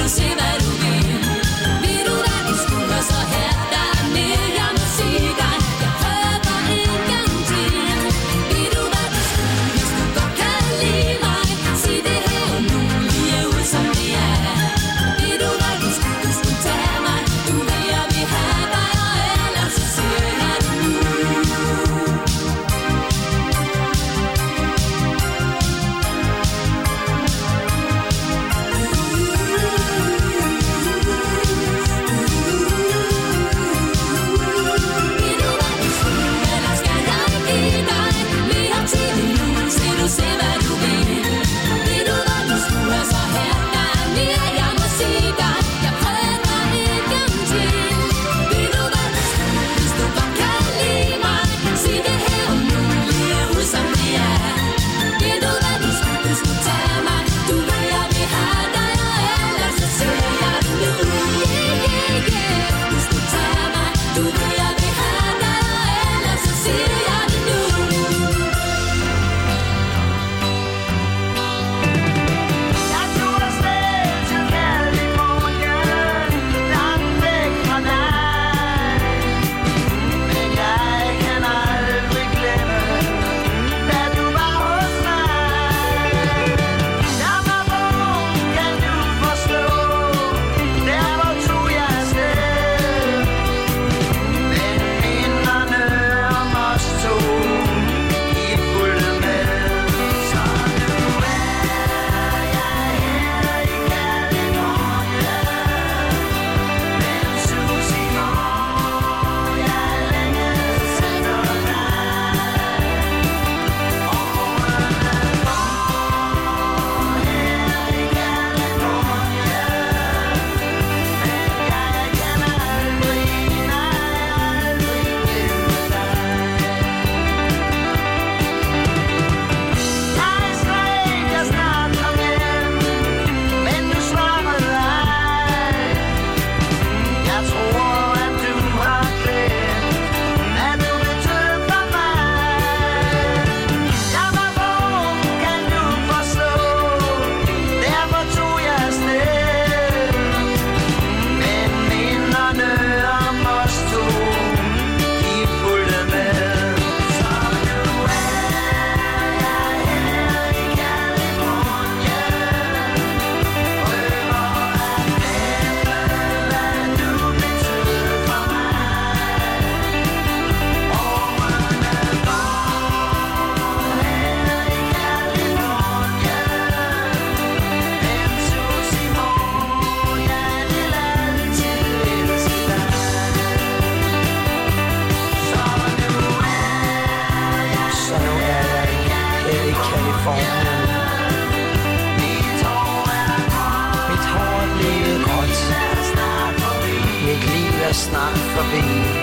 snart forbi.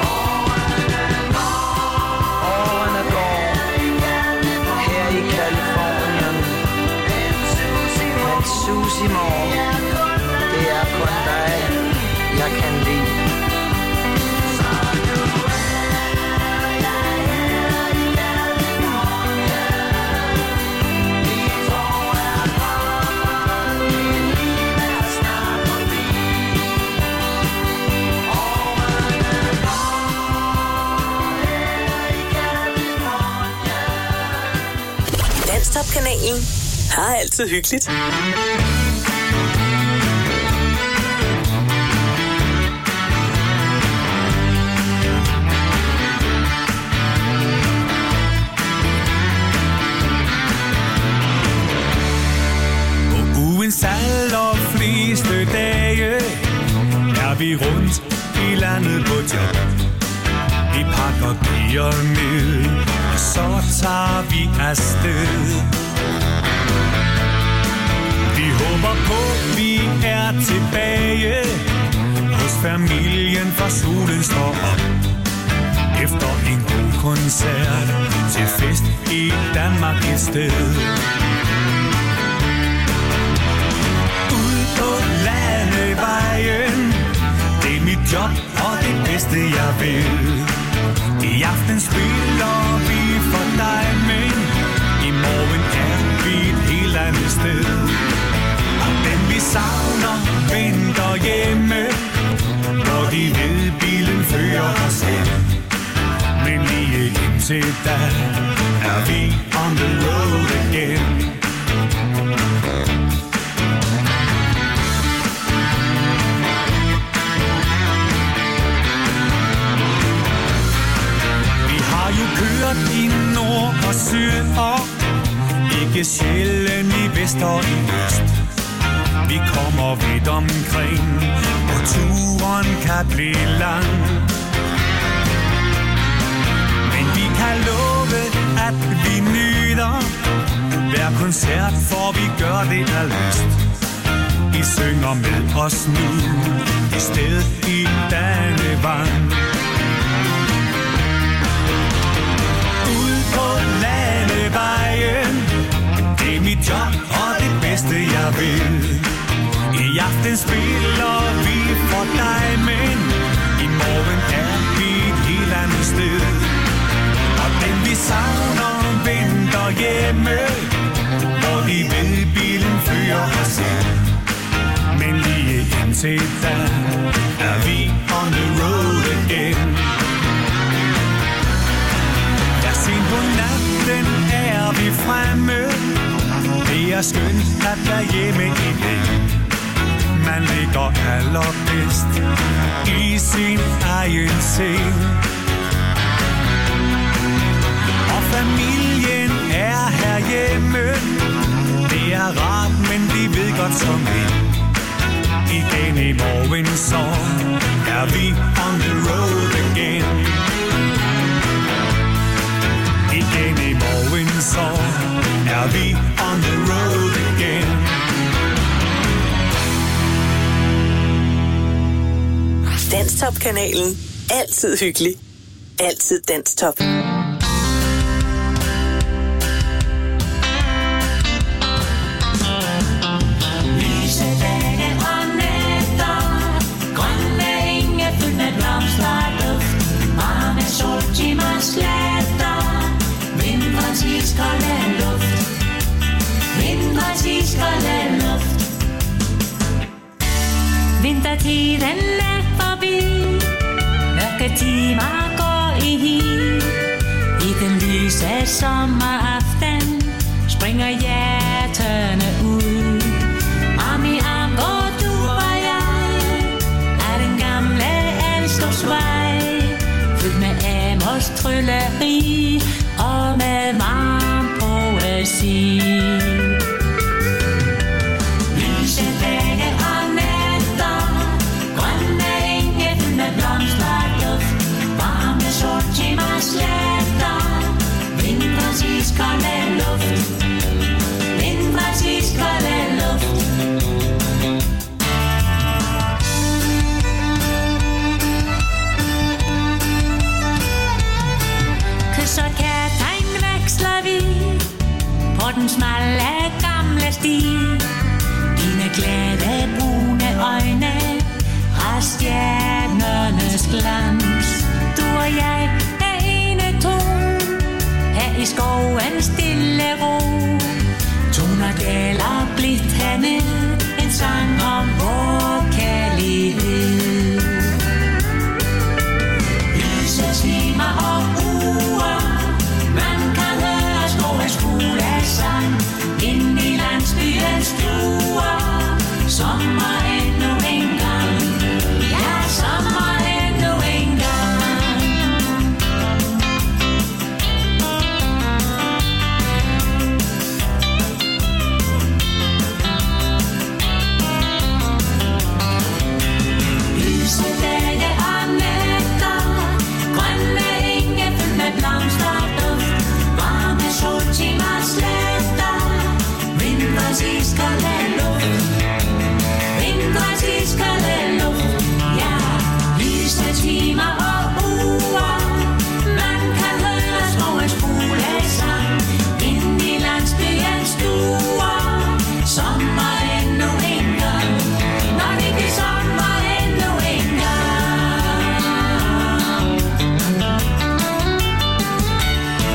Årene går her i Californien, men Susie mor, det er kun dig, jeg kan lide. Danstop-kanalen har altid hyggeligt. På ugens allerfleste dage er vi rundt i landet på job. Vi pakker gear ned, og så tager vi afsted. Vi håber på, vi er tilbage hos familien, for solen står op. Efter en god koncert til fest i Danmark et sted. Ud på landevejen, det er mit job og det bedste jeg vil. I aften spiller vi for dig, men i morgen er vi et helt andet sted. Og den vi savner venter hjemme, hvor de ved bilen fører os hen. Men lige indtil da er vi on the road again. Vi har jo kørt i nord og syd og ikke sjældent i vest og i øst. Vi kommer vidt omkring, og turen kan blive lang. Men vi kan love, at vi nyder hver koncert, for vi gør det af lyst. I synger med os nu, i stedet i Dannevang. Ud på landevejen, det er mit job og det bedste jeg vil. I aften spiller vi for dig, men i morgen er vi et helt andet sted. Og den vi savner venter hjemme, hvor de ved bilen fører os hen. Men lige indtil da er vi on the road again. Ja, sent på natten er vi fremme. Det er skønt at være hjemme i dag. Man ligger allerbedst i sin egen seng. Og familien er herhjemme. Det er rart, men de ved godt som vi. Igen i morgen så er vi on the road again. Igen i morgen så er vi on the road again. Danstop-kanalen. Altid hyggelig. Altid Danstop. Lyse dage og nætter, grønne enge fyldt med blomster og duft, varme soltimer sletter, vinterens iskolde luft, vinterens iskolde luft. Vintertiden er forbi, mørke timer går i hi. I den lyse sommeraften springer hjerterne ud. Arm i arm går du og jeg af den gamle Alstorvsvej, fyldt med Amors trylleri og med varm poesi. Lyse dage og nætter, grønne enge fyldt med blomster og duft, varme soltimer sletter, vinterens iskolde luft, vinterens iskolde luft. Kys og kærtegn veksler vi på den smalle gamle sti. Dine glade brune øjne har stjernernes glans. Du og jeg er ene to her i skoven stille ro. Toner daler blidt herned, en sang om vor kærlighed. Lyse timer og uger, man kan høre skovens fuglesang ind i landsbyens stuer. Sommer endnu en gang, ja, sommer endnu en gang. Lyse dage og nætter, grønne enge fyldt med blomster og duft, varme soltimer sletter, vinterens iskolde luft, vinterens iskolde luft. Ja, lyse timer og uger, man kan høre skovens fuglesang ind i landsbyens stuer. Sommer endnu en gang, når det bliver sommer endnu en gang.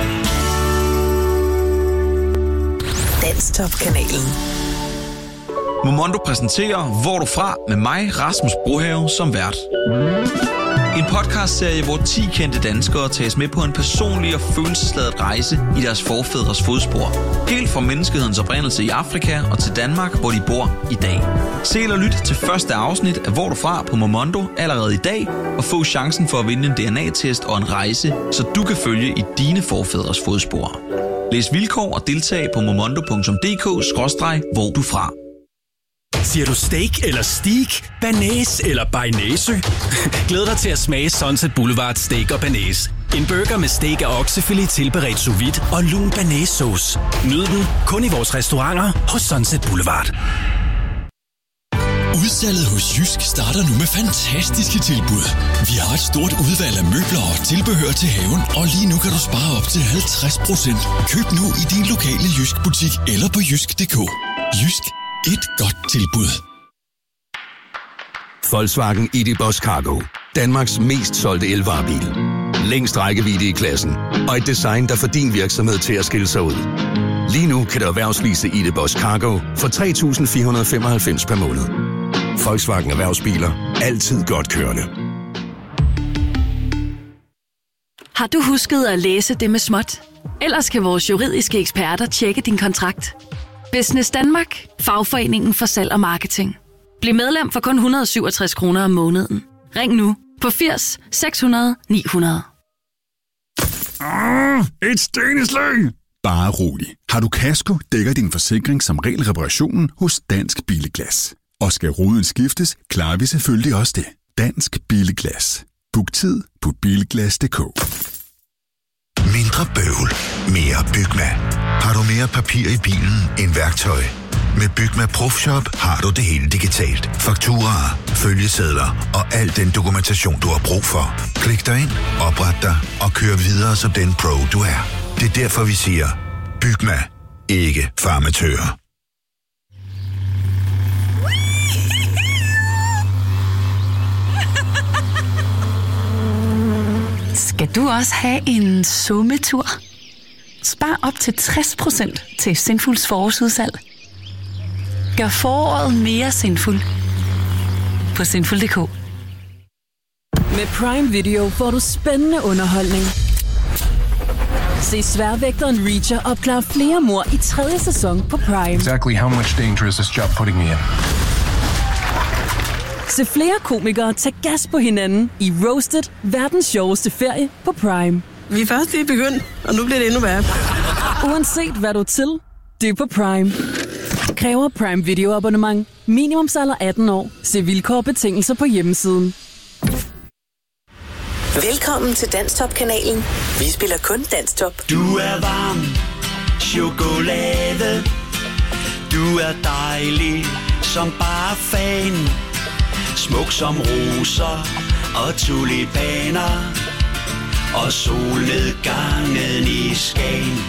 Danstop-kanalen. Momondo præsenterer Hvor du fra med mig, Rasmus Brohave, som vært. En podcastserie, hvor 10 kendte danskere tages med på en personlig og følelsesladet rejse i deres forfædres fodspor. Helt fra menneskehedens oprindelse i Afrika og til Danmark, hvor de bor i dag. Se eller lyt til første afsnit af Hvor du fra på Momondo allerede i dag, og få chancen for at vinde en DNA-test og en rejse, så du kan følge i dine forfædres fodspor. Læs vilkår og deltag på momondo.dk/hvor du fra. Siger du steak eller steak, banæs eller bearnaise? Glæd dig til at smage Sunset Boulevard Steak og Banæs. En burger med steak af oksefilet tilberedt sous vide og lun banæssauce. Nyd den kun i vores restauranter hos Sunset Boulevard. Udsalget hos Jysk starter nu med fantastiske tilbud. Vi har et stort udvalg af møbler og tilbehør til haven, og lige nu kan du spare op til 50%. Køb nu i din lokale Jysk-butik eller på jysk.dk. Jysk. Et godt tilbud. Volkswagen ID.Buzz Cargo. Danmarks mest solgte elvarebil. Længst rækkevidde i klassen. Og et design, der får din virksomhed til at skille sig ud. Lige nu kan du erhvervslease ID.Buzz Cargo for 3.495 per måned. Volkswagen Erhvervsbiler. Altid godt kørende. Har du husket at læse det med småt? Ellers kan vores juridiske eksperter tjekke din kontrakt. Business Danmark. Fagforeningen for salg og marketing. Bliv medlem for kun 167 kroner om måneden. Ring nu på 80 600 900. Et steneslæng! Bare rolig. Har du kasko, dækker din forsikring som regel reparationen hos Dansk Bilglas. Og skal ruden skiftes, klarer vi selvfølgelig også det. Dansk Bilglas. Book tid på bilglas.dk. Mindre bøvl, mere Bygma. Har du mere papir i bilen end værktøj? Med Bygma Profshop har du det hele digitalt. Fakturaer, følgesedler og al den dokumentation, du har brug for. Klik dig ind, opret dig og kør videre som den pro, du er. Det er derfor, vi siger, Bygma, ikke farmatører. Skal du også have en sommetur? Spar op til 60% til Sinfuls forårsudsalg. Gør foråret mere sinful på sinful.dk. Med Prime Video får du spændende underholdning. Se Sværvægteren Reacher opklare flere mord i 3. sæson på Prime. Exactly how much danger is this job putting me in? Se flere komikere tage gas på hinanden i Roasted, verdens sjoveste ferie på Prime. Vi er først lige begyndt, og nu bliver det endnu værre. Uanset hvad du er til, det er på Prime. Kræver Prime Video abonnement. Minimumsalder 18 år. Se vilkår og betingelser på hjemmesiden. Velkommen til Danstop-kanalen. Vi spiller kun Danstop. Du er varm, chokolade. Du er dejlig, som bare fan. Smuk som roser og tulipaner. Og solnedgangen i Skagen.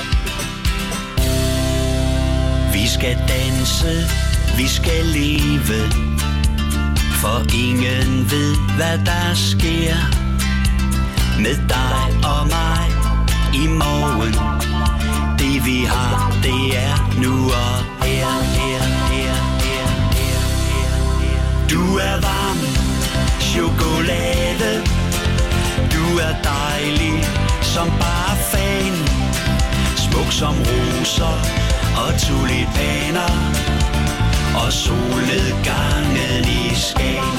Vi skal danse, vi skal leve. For ingen ved, hvad der sker. Med dig og mig i morgen. Det vi har, det er nu og her. Du er varm, chokolade. Du er dejlig, som bare fan. Smuk som roser og tulipaner. Og solnedgangen i Skagen.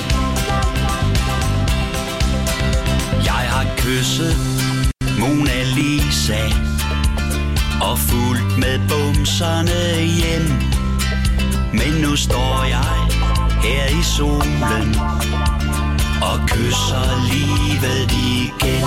Jeg har kysset Mona Lisa og fulgt med bumserne hjem. Men nu står jeg her i solen og kysser livet igen.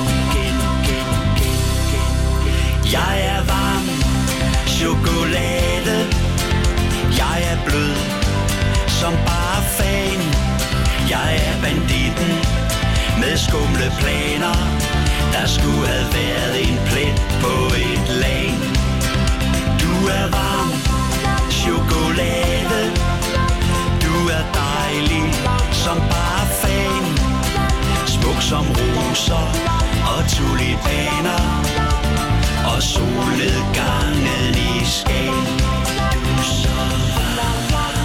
Jeg er varm chokolade. Jeg er blød som bare fan. Jeg er banditten med skumle planer. Der skulle have været en plet på et lag. Du er varm chokolade. Du er dejlig som bare fan. Smuk som roser og tulipaner. Og solnedgangen i Skagen. Du er så varm.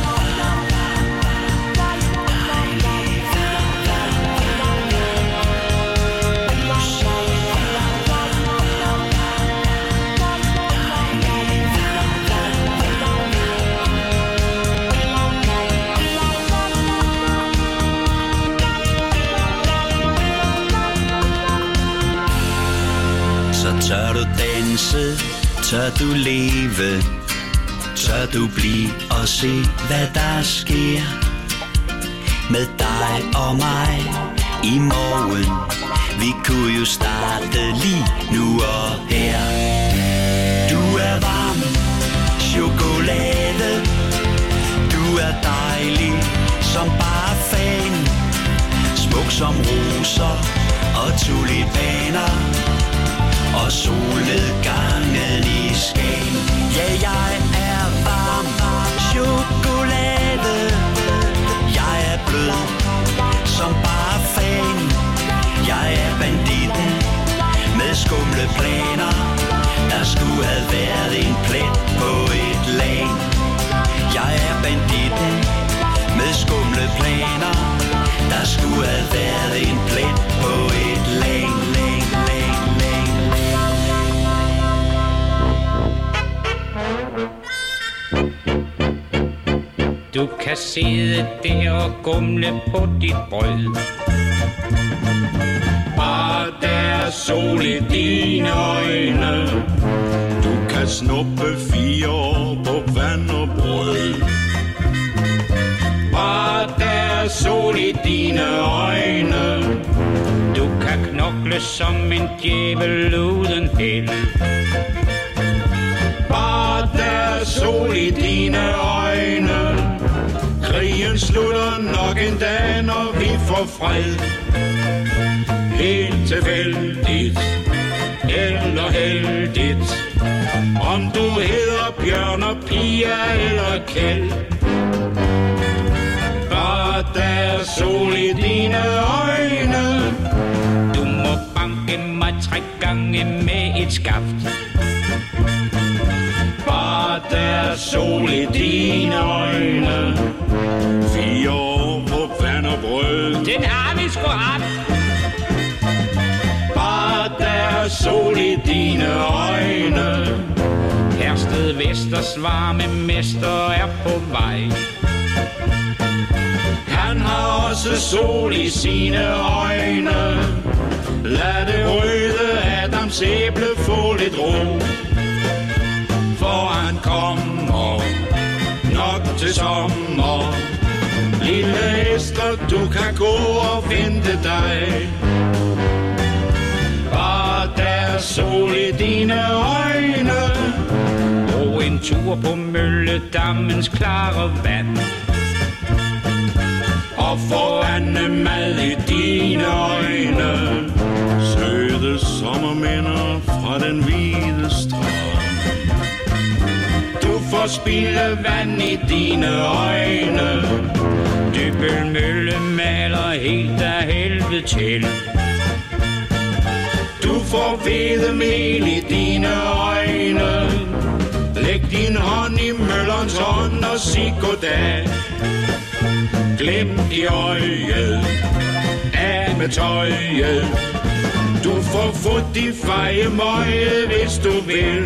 Tør du danse, tør du leve, tør du blive og se, hvad der sker med dig og mig i morgen. Vi kunne jo starte lige nu og her. Du er varm chokolade, du er dejlig som bare fan, smuk som roser og tulipaner og solnedgangen i Skagen. Ja, jeg er varm chokolade, jeg er blød som bare fan, jeg er banditten med skumle planer, der skulle have været en plet på et lag. Jeg er banditten med skumle planer, der skulle have været en plet på et lag. Du kan sidde der og gumle på dit brød. Bare der er sol i dine øjne. Du kan snuppe 4 år på vand og brød. Bare der er sol i dine øjne. Du kan knokle som en djævel uden held. Bare der er sol i dine øjne. Krigen slutter nok en dag, når vi får fred. Helt tilfældigt eller heldigt, om du hedder Bjørn og Pia eller Kjeld. Bare der er sol i dine øjne. Du må banke mig 3 gange med et skaft. Bare der er sol i dine øjne. 4 år på vand og brød. Den har vi sgu haft. Bare der er sol i dine øjne. Hersted Vesters varme mester er på vej. Han har også sol i sine øjne. Lad det røde Adams æble få lidt ro. For han kommer nok til sommer. Lille Esther, du kan gå og vente dig. Bare der er sol i dine øjne. Og en tur på Mølledammens klare vand. Og få andemad i dine øjne. Søde sommerminder fra den hvide strand. Du får spildevand i dine øjne. Dybbølmølle maler helt af helvede til. Du får hvedemel i dine øjne. Læg din hånd i møllerens hånd og sig goddag. Glem i øjet, af med tøjet. Du får fået de feje møje, hvis du vil.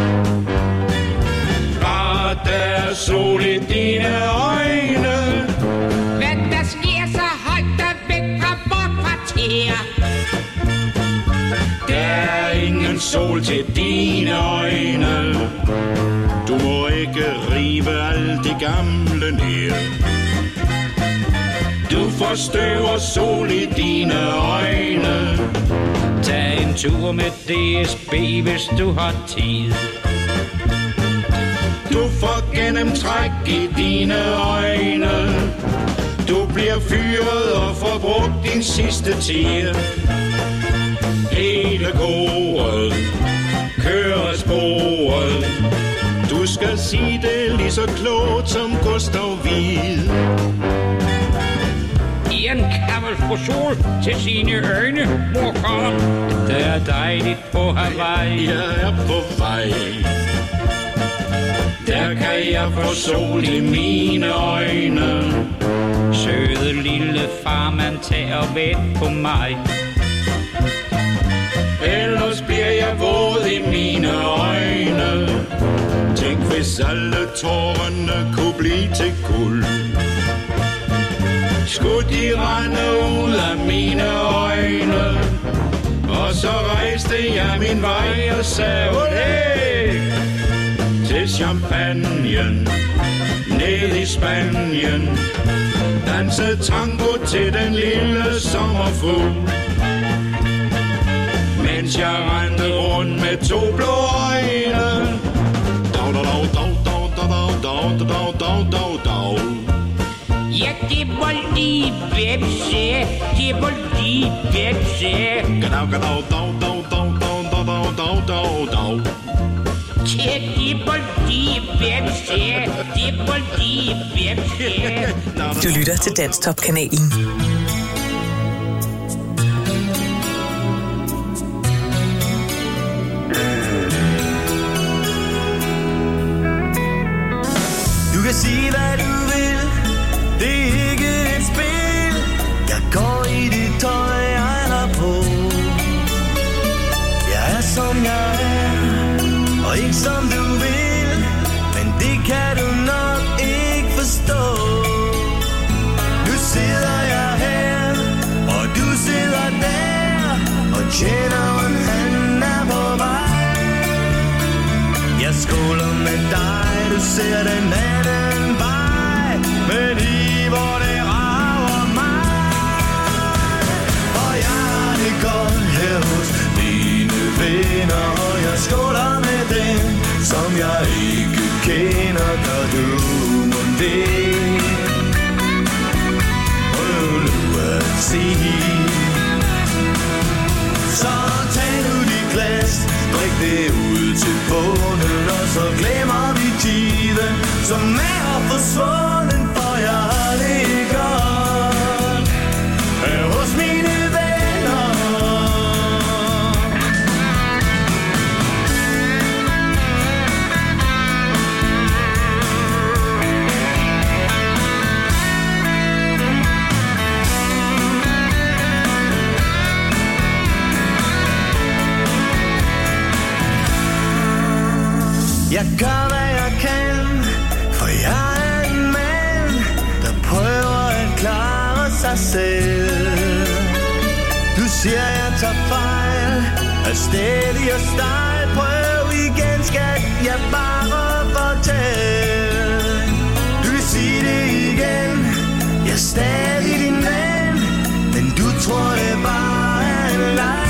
Bare der er sol i dine øjne. Hvad der sker, så hold dig væk fra vort kvarter. Der er ingen sol til dine øjne. Du må ikke rive alt det gamle ned. Du får støv og sol i dine øjne. Tag en tur med DSB, hvis du har tid. Du får gennemtræk i dine øjne. Du bliver fyret og får brugt din sidste tid. Hele koret kører sporet. Du skal sige det lige så klogt som Gustav Wied. En kan vel få sol til sine øjne, morkom. Det er dejligt på Hawaii. Jeg er på vej. Der kan jeg få sol i mine øjne. Søde lille farmand, tag og vent på mig. Ellers bliver jeg våd i mine øjne. Tænk hvis alle tårerne kunne blive til guld. Skulle de rende ud af mine øjne, og så rejste jeg min vej og sagde hey! Til champagnen, ned i Spanien. Dansede tango til den lille sommerfugl. Mens jeg rendte rundt med 2 blå øjne. Dau, dau, dau, dau, dau, dau, dau, dau, dau, dau. Ja, det var lige Pepsi, det var lige Pepsi. Gadau, gadau, dau, dau, dau, dau, dau, dau, dau, dau. Det var lige Pepsi, det var lige Pepsi. Du lytter til Danstop-kanalen. Du kan sige hvad du vil, det er ikke et spil. Jeg går i det tøj, jeg har på. Jeg er som jeg er, og ikke som du vil. Men det kan du nok ikke forstå. Nu sidder jeg her, og du sidder der, og tjeneren han er på vej. Jeg skåler med dig, du ser den anden vej, men i hvor det rager mig. Og jeg har det godt her hos mine venner, og jeg skåler med dem, som jeg ikke kender. Gør du mon det? Prøv nu at sige. Så tag nu dit glas, drik det ud til bunden, og så glemmer vi tiden, som er forsvunden, for jeg har det godt her hos mine venner. Jeg gør hvad jeg kan, for jeg er en mand, der prøver at klare sig selv. Du siger jeg tager fejl, er stædig og stejl. Prøv igen skat, jeg bare fortæl. Du vil sige det igen, jeg er stadig din ven, men du tror det bare er en leg.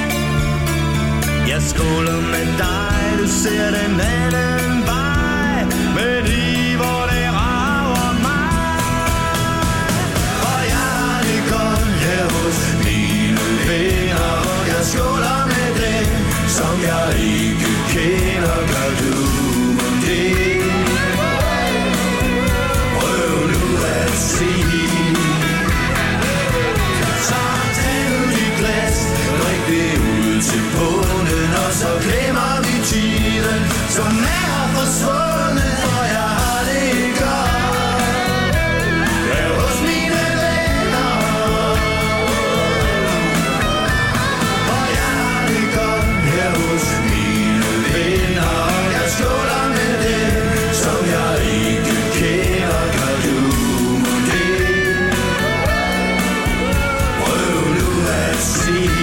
Jeg skåler med dig, du ser den anden vej, men i hvor det rager mig. Og jeg har det godt her hos mine venner, og jeg skåler med dem, som jeg ikke kender. Gør du mon det? Prøv nu at sige. Så tag nu dit glas, drik det ud til bunden, og så glemmer vi tiden, som er forsvundet, for jeg har det godt her hos mine venner. For jeg har det godt her hos mine venner, og jeg skåler med dem, som jeg ikke kender. Gør du mon det? Prøv nu at sige.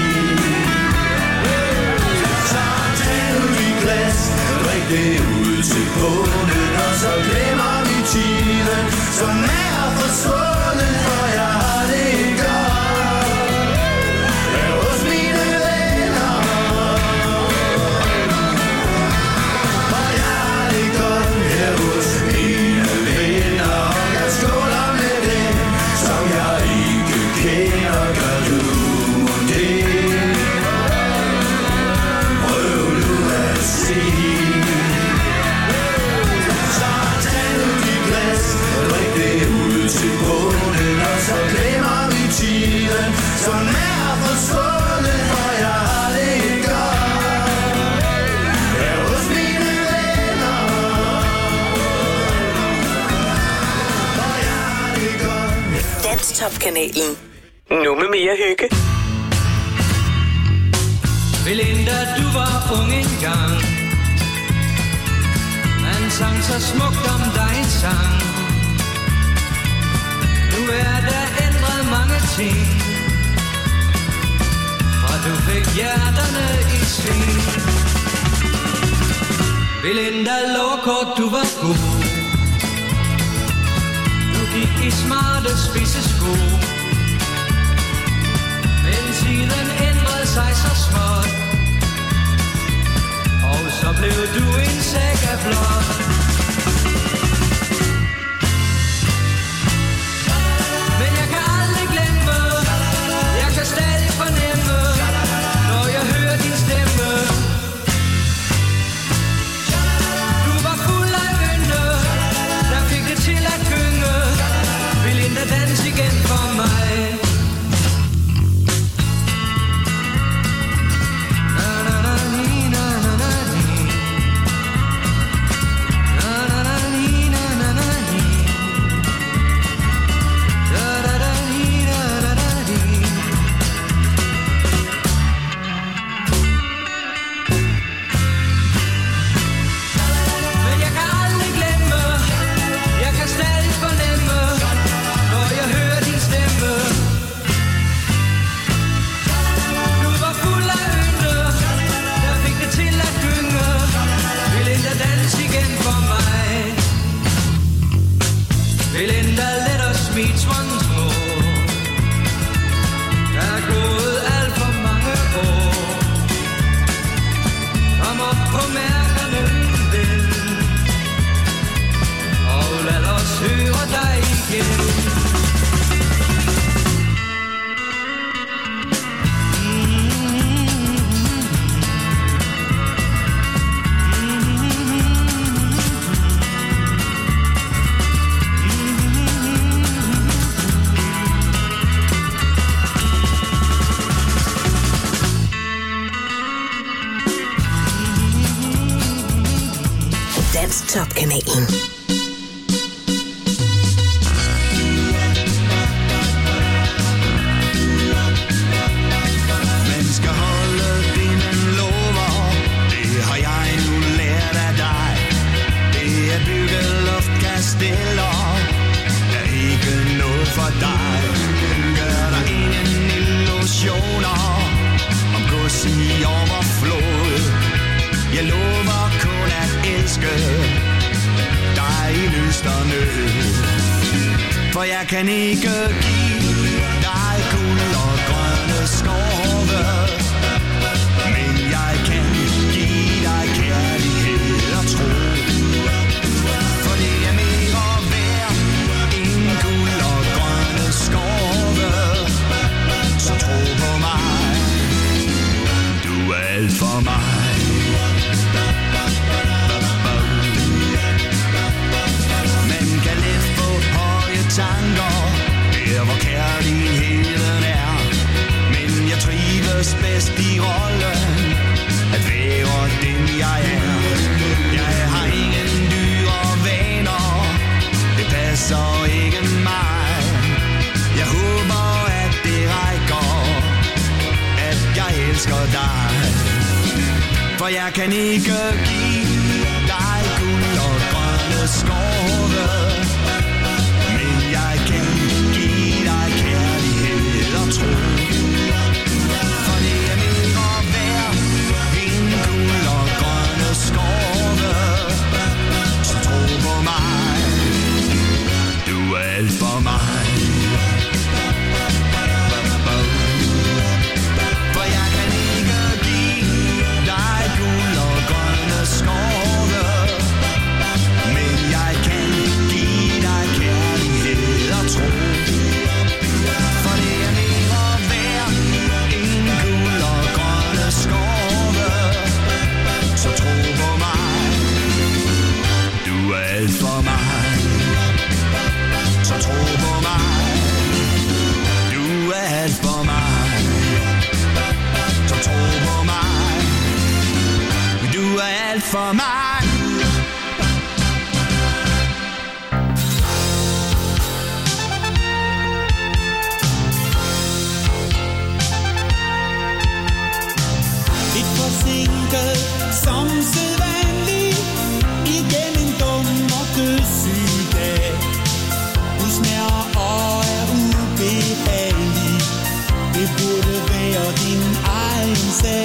Det ud til bunden, og så glemmer vi tiden, som er forsvundet, for jeg har det godt her hos mine venner. For jeg har det godt her hos mine venner, og jeg skåler med dem, som jeg ikke kender. Gør du mon det? Prøv nu at sige. Til bunden, og så glemmer vi tiden, som er forsvundet, for jeg har det godt her hos mine venner. For jeg har det godt. Danstop-kanalen. Nu med mere hygge. Belinda, du var ung engang. Man sang så smukt om dig en sang. Nu er der ændret mange ting, og du fik hjerterne i sving. Belinda Lovkort, du var god. Du gik i smarte spidse sko. Men tiden ændrede sig så småt, og så blev du en saga blot. Men jeg kan aldrig glemme, jeg kan stadig fornemme, når jeg hører din stemme. Du var fuld af ynde, der fik det til at gynge. Belinda, dans igen for mig. Belinda, let us meet once more. Der er gået alt for mange år. Kom op på mærkerne, ven, og lad os høre dig igen. Top-kanalen. Man skal holde det, man lover. Det har jeg nu lært af dig. Det at bygge luftkasteller er ikke noget for dig. Gør der ingen illusioner om gods i overflod. Jeg lover kun at elske dig i lyst og nød. For jeg kan ikke give dig guld og grønne skove, men jeg kan give dig kærlighed og tro. For det er mere værd end guld og grønne skove. Så tro på mig, du er alt for mig. Tanker, der hvor kærligheden er. Men jeg trives bedst i rollen at være den jeg er. Jeg har ingen dyre vaner, det passer ikke mig. Jeg håber at det rækker, at jeg elsker dig. For jeg kan ikke give dig guld og grønne skove, jeg kan give dig kærlighed og tro. For det er mere værd end guld og grønne skove. Så tro på mig, du er alt for mig. For jeg kan ikke give dig guld og grønne skove, men jeg kan give dig kærlighed og tro. For det er mere værd end guld og grønne skove. Så tro på mig, du er alt for mig. Så tro på mig, du er alt for mig. Så tro på mig, du er alt for mig. Som sædvanligt igen en dum og dødssyg dag. Du smager og er ubehagelig. Det burde være din egen sag.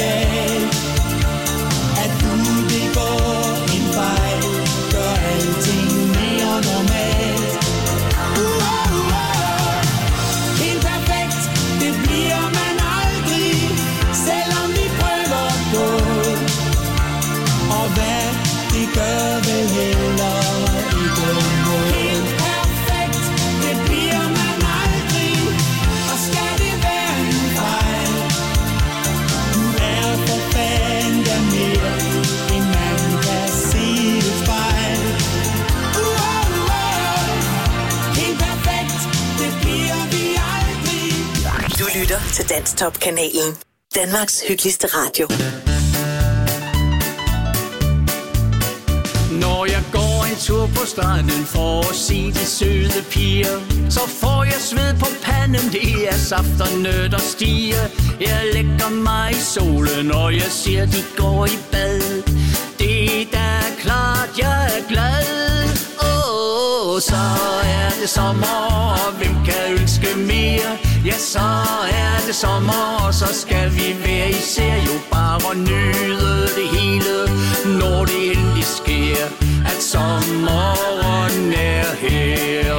galt. At du begår en fejl, gør alting mere normalt. Helt perfekt, det bliver man aldrig, selvom vi prøver på. Og hvad det gør vel heller ikke noget. Helt perfekt, det bliver man aldrig, og skal det være en fejl. Du er for fanden der mere, end man kan se et fejl. Helt perfekt, det bliver vi aldrig. Du lytter til Danstop-kanalen. Danmarks hyggeligste radio. Når jeg går en tur på stranden for at se de søde piger, så får jeg sved på panden, det er saft og nød og stiger. Jeg lægger mig i solen, når jeg ser de går i bad. Det er da klart, jeg er glad. Så er det sommer, og hvem kan ønske mere? Ja, så er det sommer, og så skal vi være især jo bare nyde det hele, når det endelig sker, at sommeren er her.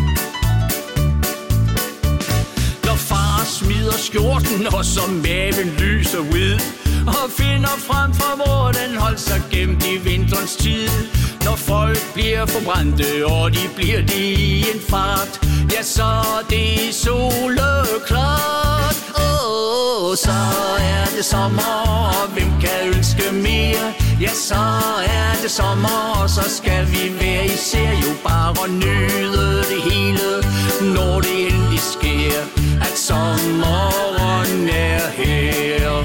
Når far smider skjorten, og så maven lyser hvid, og finder frem fra, hvor den holdt sig gemt i vinterens tid. Når folk bliver forbrændte, og de bliver det i en fart, ja, så er det soleklart. Så er det sommer, og hvem kan ønske mere? Ja, så er det sommer, og så skal vi være især jo bare nyde det hele, når det endelig sker, at sommeren er her.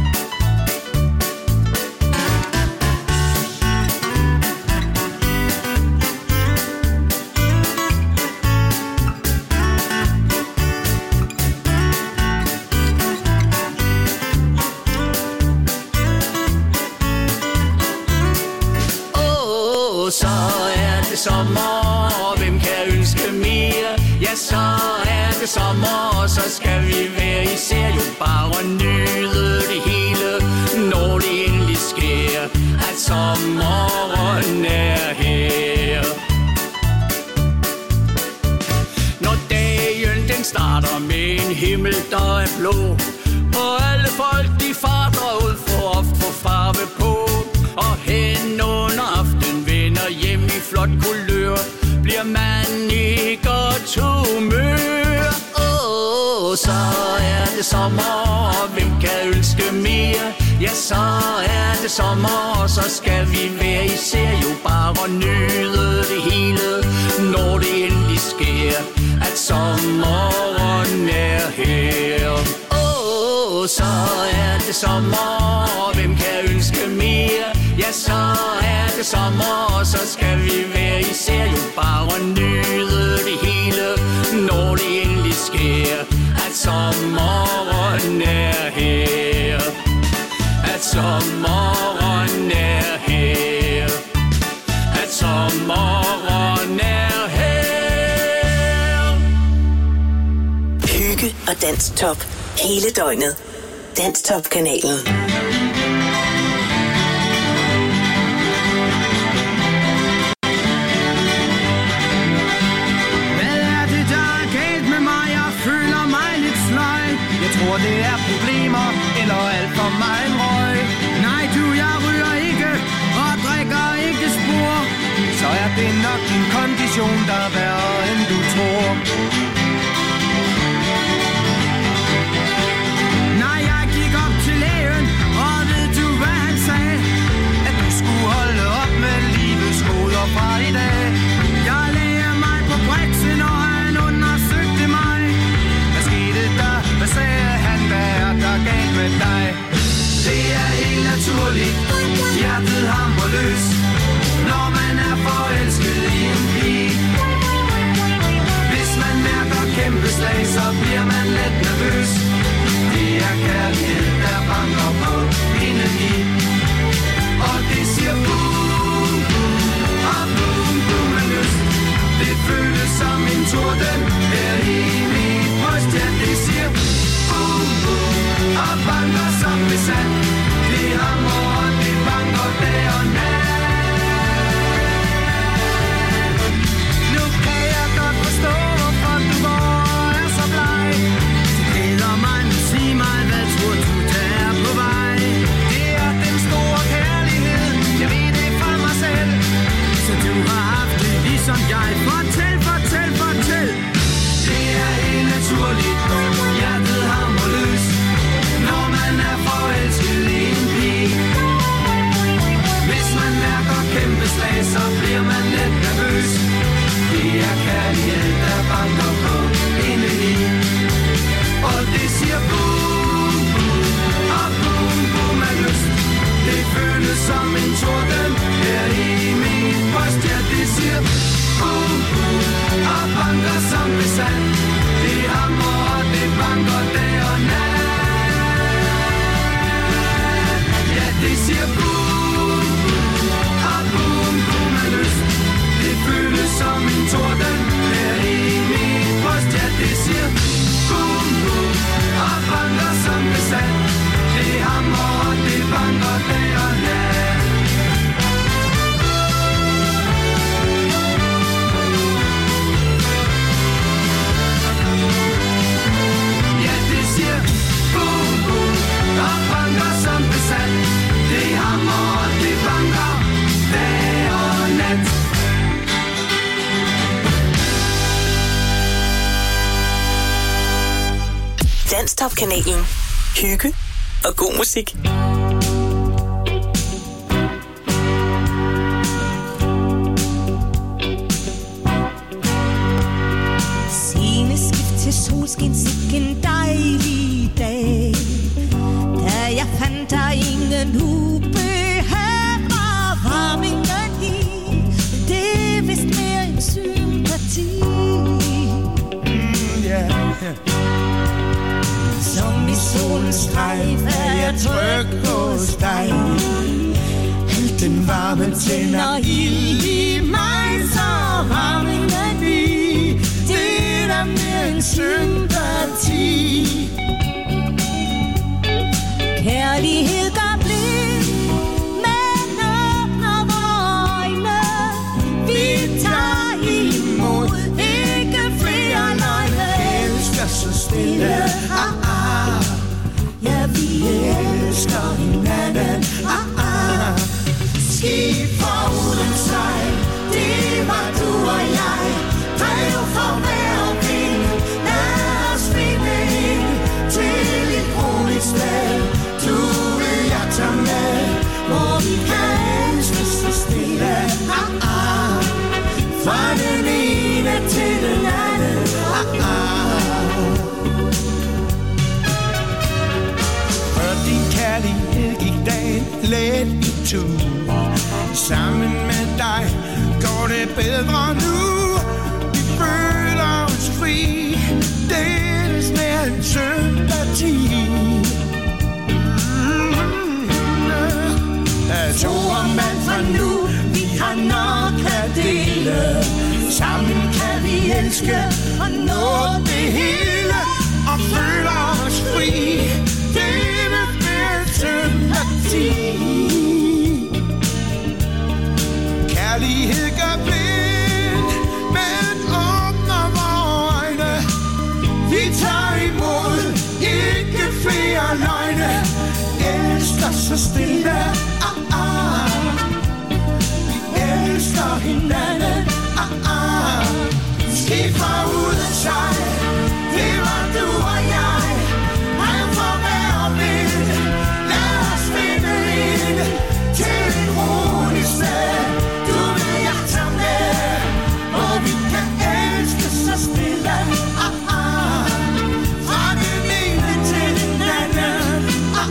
Så er det sommer, og hvem kan ønske mere? Ja, så er det sommer, og så skal vi være især jo bare nyde det hele, når det endelig sker, at sommeren er her. Når dagen den starter med en himmel, der er blå, og alle folk de farter ud for at få farve på, og hen under aften vender hjem i flot kulør, bliver man i godt humør. Så er det sommer, og hvem kan ønske mere? Ja, så er det sommer, og så skal vi være især jo bare nyde det hele, når det endelig sker, at sommeren er her. Så er det sommer, og hvem kan ønske mere? Ja, så er det sommer, og så skal vi være især jo bare nyde det hele, når det endelig sker, at sommeren er her. At sommeren er her. At sommeren er her. Hygge og Danstop hele døgnet. Danstop-kanalen. Tror det er problemer eller alt for meget røg. Nej du, jeg ryger ikke og drikker ikke spor. Så er det nok din kondition, der er værre end du tror. Nej, jeg gik op til lægen, og ved du hvad han sagde? At du skulle holde op med livets goder fra i dag. Jeg lagde mig på briksen, og han undersøgte mig. Hvad skete der? Hvad sagde han? Hvad er der galt med dig? Det er helt naturligt. Hjertet hamrer løs, når man er forelsket i en pige. Hvis man mærker kæmpe slag, så bliver man let nervøs. Det er kærlighed, der banker på indeni. Og det siger boom, boom, og boom, boom med lyst. Det føles som en torden her i mit bryst. Ja, det siger boom, boom, og banker som besat. Dansktop-kanalen. Hygge og god musik. Sceneskift til solskin, sikken dejlig dag. Da jeg fandt der ingen ubehag og varmingen i. Det er vist mere en sympati. Som i solens strejf er jeg tryg hos dig. Alt den varme tænder ild i mig, så varmingen i. Det er der mere en sympati. Kærlighed gør blind, men åbner vore øjne. Vi tager imod, ikke flere løgne. Elsker så stille, ja, vi elsker hinanden. Skib for uden sejl, det var du og jeg. Drev for hver vind, lad os finde ind til et roligt sted. Du vil jeg tage med, hvor vi kan elske så stille. Fra den ene til den anden. For din kærlighed gik dagen let i tur. Sammen med dig går det bedre nu. Vi føler os fri, deles med en sympati. To og mand fra nu, vi har nok at dele. Sammen kan vi elske og nå det hele. Og føle os fri, dele med sympati. Kærlighed gør blind, men åbner vore øjne. Vi tager imod, ikke flere løgne. Elsker så stille, vi elsker hinanden. Skib fra uden sejl, det var du og jeg. Drev for hver vind, lad os finde ind til et roligt sted. Du vil jeg tage med, hvor vi kan elske så stille. Fra den ene til den anden.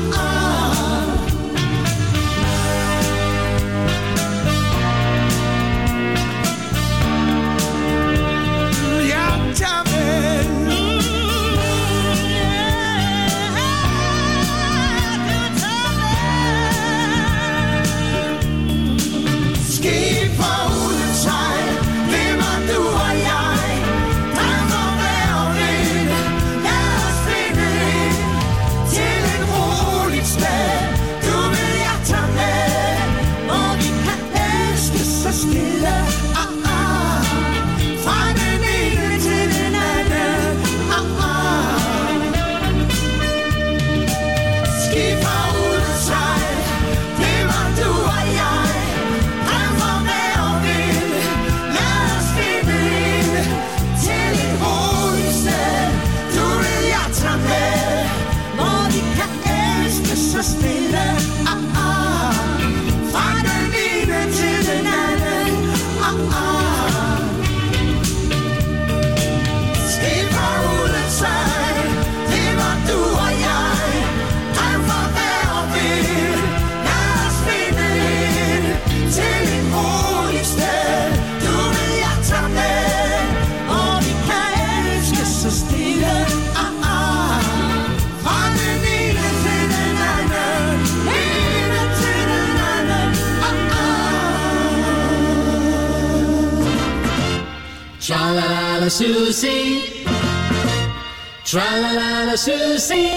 Tra-la-la-la Susie, tra-la-la-la Susie,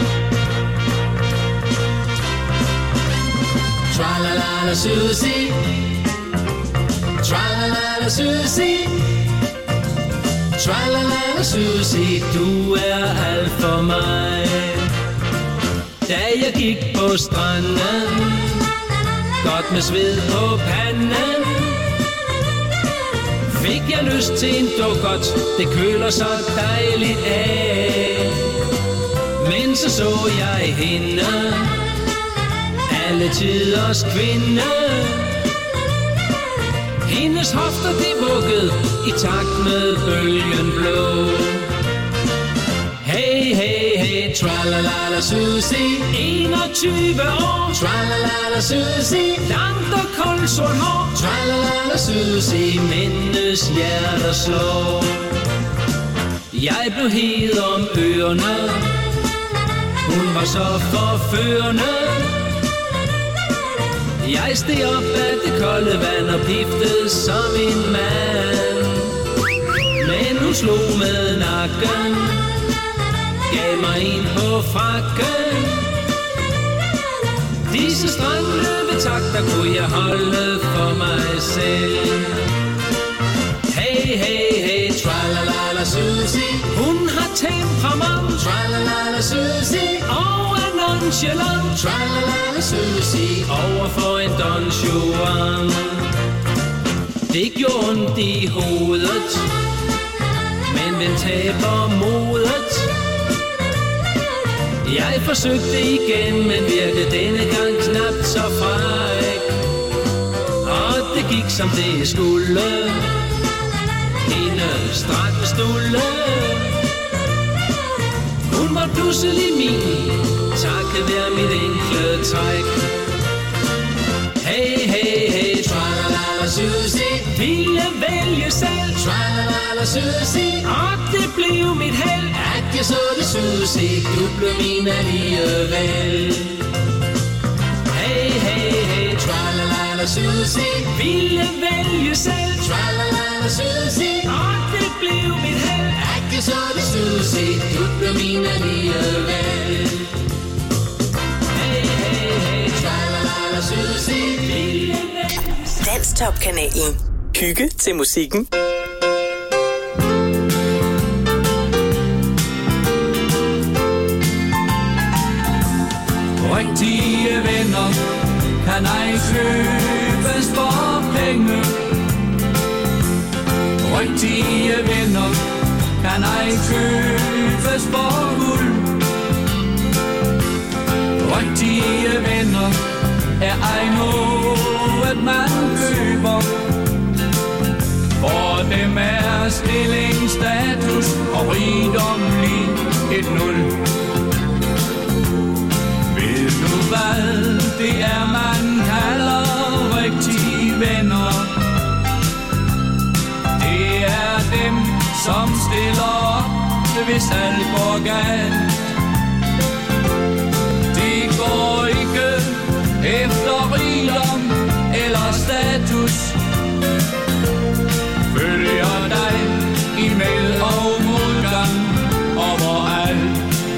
tra-la-la-la Susie, tra-la-la-la Susie, tra-la-la-la Susie, du er alt for mig. Da jeg gik på stranden, godt med sved på panden, fik jeg lyst til en dukkert, det køler så dejligt af. Men så så jeg hende, alle tiders kvinde. Hendes hofter de vuggede i takt med bølgen blå. Hey, hey, hey, tralalala Susie, 21 år. Tralalala Susie, langt og koldt sort hår. Tralalala Susie, mændenes hjerter slår. Jeg blev hed om ørerne, hun var så forførende. Jeg steg op af det kolde vand og piftede som en mand. Men hun slog med nakken, gav mig en på frakken. Disse strandløvetakter kunne jeg holde for mig selv. Hey, hey, hey, tralalala Susie, hun har temperament. Tralalala Susie, og er nonchalant. Tralalala Susie, overfor en Don Juan. Det gjorde ondt i hovedet, men hvem taber modet? Jeg forsøgte igen, men virkede denne gang knap så fræk. Og det gik som det skulle, hende strakte stulle. Hun var pludselig min, takket være mit enkle træk. Hey, hey, hey, tralalala Susie, ville vælge selv. Tralalala Susie, og det blev mit held, at jeg så det Susie, du blev min alligevel. Hey, hey, hey, tralalala Susie, ville vælge selv. Tralalala Susie, og det blev mit held, at jeg så det Susie, du blev min alligevel. Hey, hey, hey, tralalala Susie, ville vælge selv. Danstop-kanalen. Hygge til musikken. Rigtige venner kan ej købes for penge. Rigtige venner kan ej købes for guld. Rigtige venner er ej noget man køber. For dem er stilling, status og rigdom lige et nul. Ved du hvad det er man kalder rigtige venner? Det er dem som stiller op hvis alt går galt. De går ikke efter rigdom eller status, følger dig i med og modgang overalt.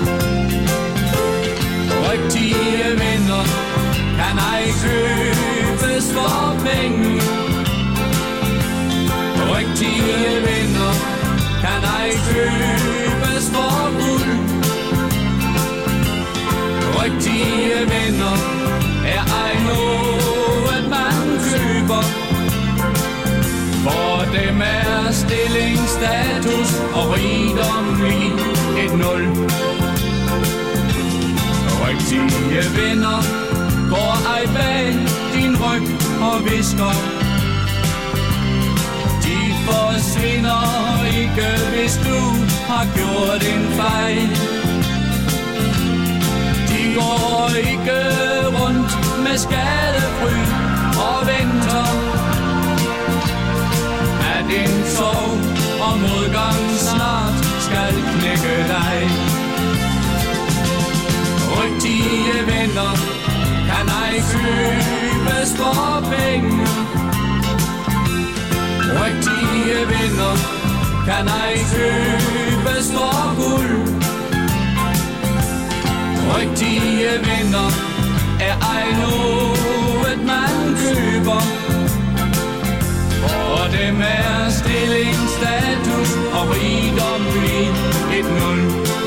Rigtige venner kan ej købes for penge. Rigtige venner kan ej købes for guld. Rigtige venner er ej noget man køber. For dem er stilling, status og rigdom lige et nul. Rigtige venner går ej bag din ryg og visker. De forsvinder ikke, hvis du har gjort en fejl. De går ikke rundt med skadefryd og venter, at en sorg og modgang snart skal knække dig. Rigtige venner kan ej købes for penge. Rigtige venner kan ej købes for guld. Rigtige venner er ej noget man køber. For dem er stilling, status og rigdom lige et nul.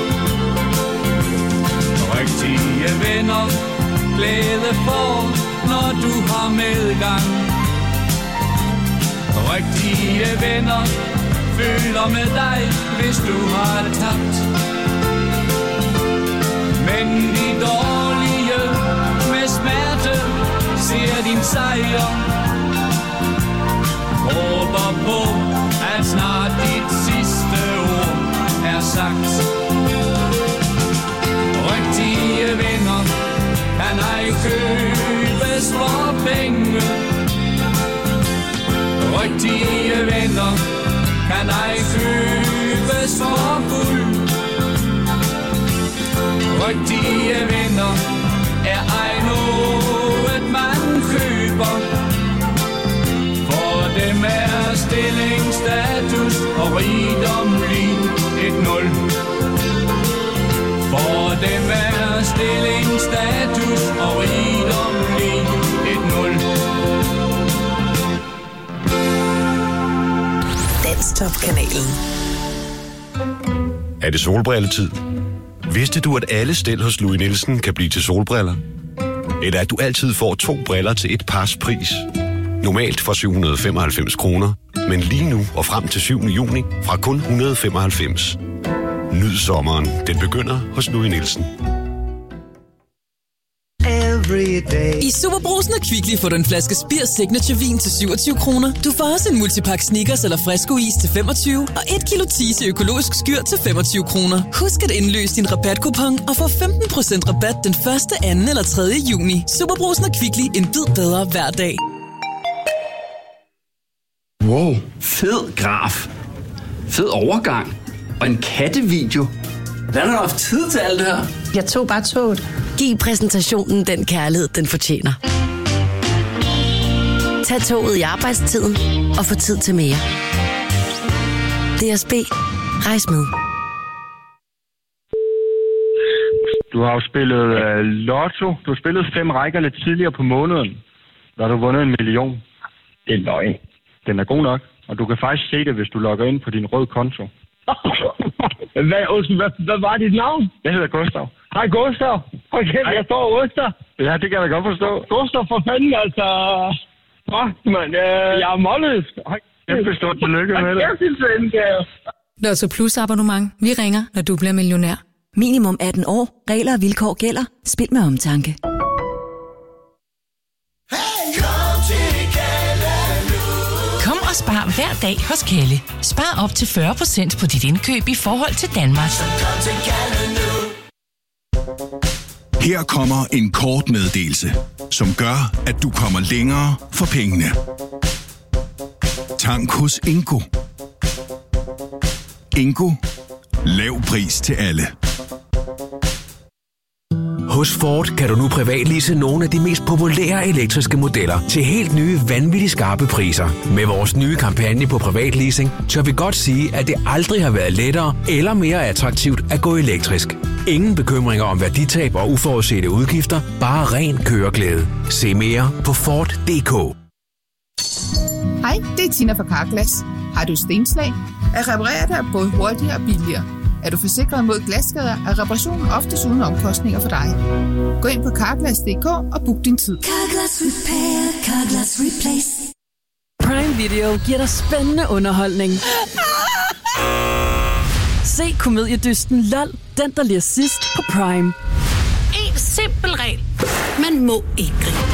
Rigtige venner glæde for, når du har medgang. Rigtige venner føler med dig, hvis du har tabt. Men de dårlige med smerte ser din sejr. Håber på, at snart dit sidste ord er sagt. Rigtige venner kan ej købes for penge. Rigtige venner kan ej købes for guld. Rigtige venner er ej noget man køber. For dem er stilling, status og rigdom lig et nul. For dem er stilling, status og rigdom lig et nul. Danstop-kanalen. Er det solbrilletid? Vidste du, at alle stel hos Louis Nielsen kan blive til solbriller? Eller at du altid får 2 briller til et pars pris? Normalt for 795 kroner, men lige nu og frem til 7. juni fra kun 195. Nyd sommeren. Den begynder hos Louis Nielsen. I Superbrugsen og Kvickly får du en flaske Spir Signature vin til 27 kroner. Du får også en multipack Snickers eller Fresco-is til 25 og 1 kilo Tise økologisk skyr til 25 kroner. Husk at indløse din rabatkupon og få 15% rabat den 1., 2. eller 3. juni. Superbrugsen og Kvickly. En bid bedre hver dag. Wow, fed graf. Fed overgang. Og en kattevideo. Hvad har du haft tid til alt det her? Jeg tog bare toget. Giv præsentationen den kærlighed, den fortjener. Tag toget i arbejdstiden og få tid til mere. DSB. Rejs med. Du har jo spillet lotto. Du har spillet 5 rækker lidt tidligere på måneden. Der har du vundet 1 million. Det er løgn. Den er god nok. Og du kan faktisk se det, hvis du logger ind på din rød konto. Hvad var dit navn? Jeg hedder Gustav. Hej Gustav. Okay, jeg står Oster. Ja, det kan jeg godt forstå. Gustav, for fanden altså. Man, jeg er målløs. Jeg forstår tillykke med det. Lotto Plus abonnement. Vi ringer, når du bliver millionær. Minimum 18 år. Regler og vilkår gælder. Spil med omtanke. Kom og spar hver dag hos Kalle. Spar op til 40% på dit indkøb i forhold til Danmark. Her kommer en kort meddelelse, som gør, at du kommer længere for pengene. Tank hos Ingo. Ingo. Lav pris til alle. Hos Ford kan du nu privatlease nogle af de mest populære elektriske modeller til helt nye, vanvittigt skarpe priser. Med vores nye kampagne på privatleasing, tør vi godt sige, at det aldrig har været lettere eller mere attraktivt at gå elektrisk. Ingen bekymringer om værditab og uforudsete udgifter, bare ren køreglæde. Se mere på Ford.dk. Hej, det er Tina fra Carglass. Har du stenslag? At reparere det er både hurtigere og billigere. Er du forsikret mod glasskader, er reparationen oftest uden omkostninger for dig. Gå ind på Carglass.dk og book din tid. Carglass Repair, Carglass Replace. Prime Video giver dig spændende underholdning. Se komediedysten LOL, den der ler sidst på Prime. En simpel regel. Man må ikke grine.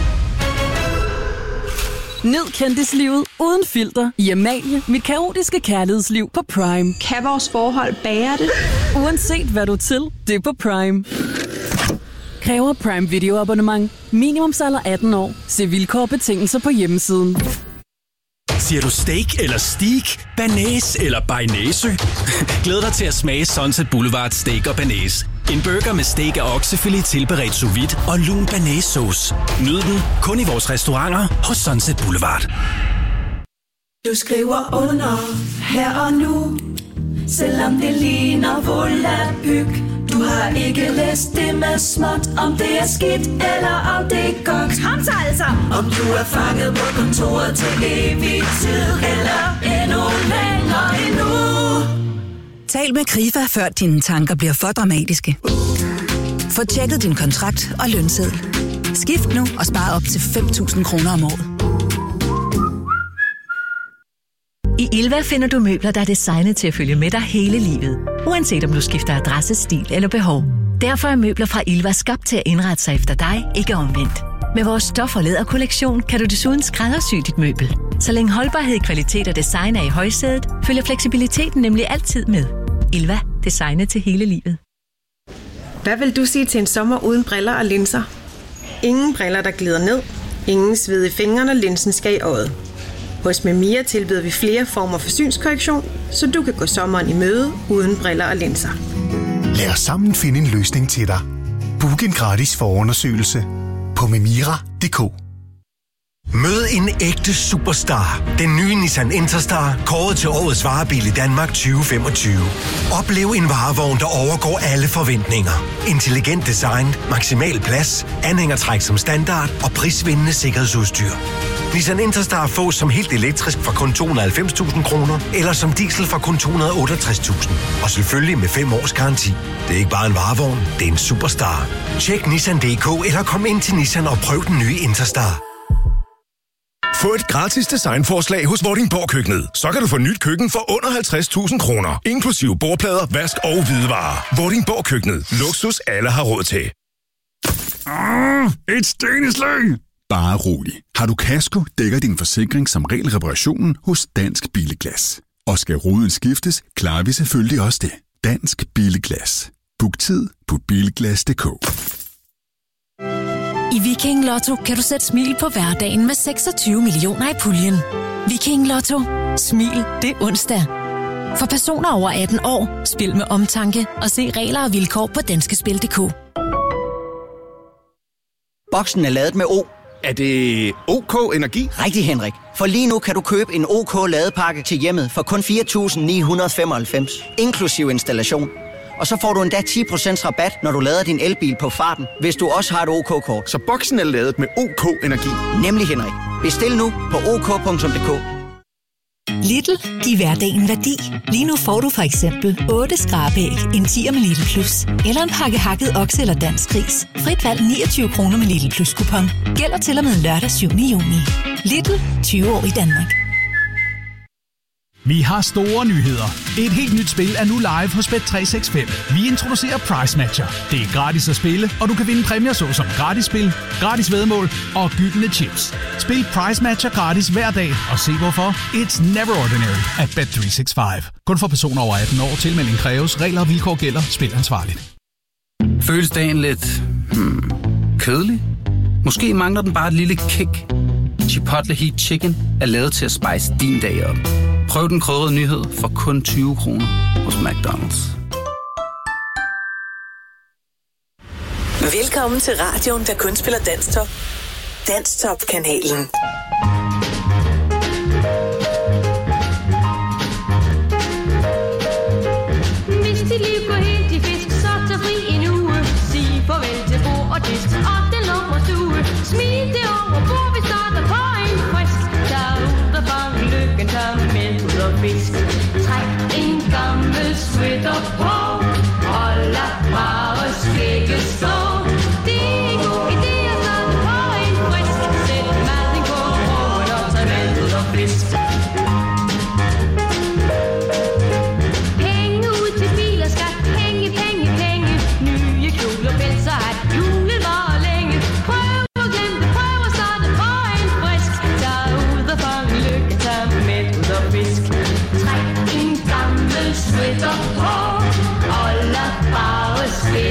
Nyd kendislivet uden filter i Amalie, mit kaotiske kærlighedsliv på Prime. Kan vores forhold bære det? Uanset hvad du er til, det er på Prime. Kræver Prime Video abonnement. Minimumsalder 18 år. Se vilkår og betingelser på hjemmesiden. Siger du steak eller steak, banæs eller bearnaise? Glæd dig til at smage Sunset Boulevard Steak og Banæs. En burger med steak af oksefilet tilberedt sous vide og lun banæssauce. Nyd den kun i vores restauranter hos Sunset Boulevard. Du skriver under her og nu, selvom det ligner volapyk. Du har ikke læst det med småt, om det er skidt eller om det er godt. Kom så altså! Om du er fanget på kontoret til evig tid, eller endnu længere endnu. Tal med Krifa, før dine tanker bliver for dramatiske. Få tjekket din kontrakt og lønseddel. Skift nu og spar op til 5.000 kroner om året. I Ilva finder du møbler, der er designet til at følge med dig hele livet. Uanset om du skifter adresse, stil eller behov. Derfor er møbler fra Ilva skabt til at indrette sig efter dig, ikke omvendt. Med vores stof- og læderkollektion kan du desuden skræddersy dit møbel. Så længe holdbarhed, kvalitet og design er i højsædet, følger fleksibiliteten nemlig altid med. Ilva. Designet til hele livet. Hvad vil du sige til en sommer uden briller og linser? Ingen briller, der glider ned. Ingen sved i fingrene, når linsen skal i øjet. Hos Memia tilbyder vi flere former for synskorrektion, så du kan gå sommeren i møde uden briller og linser. Lad os sammen finde en løsning til dig. Book en gratis forundersøgelse på memira.dk. Mød en ægte superstar. Den nye Nissan Interstar, kåret til årets varebil i Danmark 2025. Oplev en varevogn, der overgår alle forventninger. Intelligent design, maksimal plads, anhængertræk som standard og prisvindende sikkerhedsudstyr. Nissan Interstar fås som helt elektrisk fra kun 290.000 kroner, eller som diesel fra kun 268.000. Og selvfølgelig med 5 års garanti. Det er ikke bare en varevogn, det er en superstar. Tjek Nissan.dk eller kom ind til Nissan og prøv den nye Interstar. Få et gratis designforslag hos Vordingborg Køkkenet. Så kan du få nyt køkken for under 50.000 kroner. Inklusive bordplader, vask og hvidevarer. Vordingborg Køkkenet. Luksus alle har råd til. Et steneslæg! Bare rolig. Har du kasko, dækker din forsikring som regel reparationen hos Dansk Billeglas. Og skal ruden skiftes, klarer vi selvfølgelig også det. Dansk Billeglas. Book tid på bilglas.dk. I Viking Lotto kan du sætte smil på hverdagen med 26 millioner i puljen. Viking Lotto. Smil det onsdag. For personer over 18 år, spil med omtanke og se regler og vilkår på danskespil.dk. Boksen er ladet med O. Er det OK Energi? Rigtig, Henrik. For lige nu kan du købe en OK ladepakke til hjemmet for kun 4.995, inklusiv installation. Og så får du endda 10% rabat, når du lader din elbil på farten, hvis du også har et OK-kort. Så boksen er ladet med OK Energi? Nemlig, Henrik. Bestil nu på OK.dk. Lidl, giv hverdagen værdi. Lige nu får du for eksempel 8 skrabæg, en 10'er med Lidl Plus, eller en pakke hakket okse eller dansk gris. Frit valg 29 kroner med Lidl Plus kupon. Gælder til og med lørdag 7. juni. Lidl, 20 år i Danmark. Vi har store nyheder. Et helt nyt spil er nu live hos Bet365. Vi introducerer Price Matcher. Det er gratis at spille, og du kan vinde præmier såsom gratis spil, gratis væddemål og gyldne chips. Spil Price Matcher gratis hver dag, og se hvorfor. It's never ordinary at Bet365. Kun for personer over 18 år. Tilmelding kræves. Regler og vilkår gælder. Spil ansvarligt. Føles dagen lidt kedelig? Måske mangler den bare et lille kick. Chipotle Heat Chicken er lavet til at spice din dag op. Prøv den krydrede nyhed for kun 20 kroner hos McDonald's. Velkommen til radioen, der kun spiller Danstop. Danstop-kanalen.